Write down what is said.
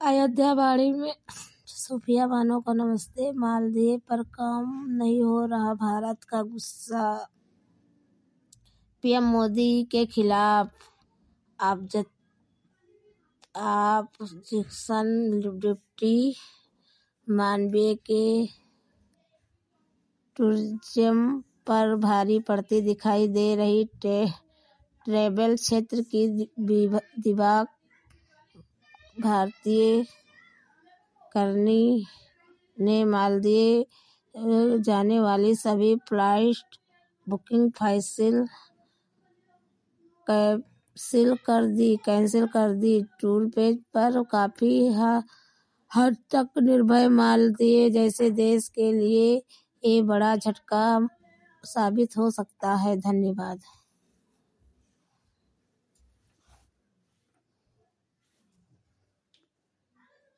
अयोध्या बाड़ी में सूफिया बानो को नमस्ते। मालदीव पर काम नहीं हो रहा, भारत का गुस्सा। पीएम मोदी के खिलाफ ऑपोजिशन। डिप्टी मानवीय के टूरिज्म पर भारी पड़ती दिखाई दे रही। ट्रैवल क्षेत्र की दिवाक भारतीय करनी ने मालदीव जाने वाली सभी फ्लाइट बुकिंग कैंसिल कर दी। टूर पेज पर काफी हद तक निर्भय मालदीव जैसे देश के लिए ये बड़ा झटका साबित हो सकता है। धन्यवाद।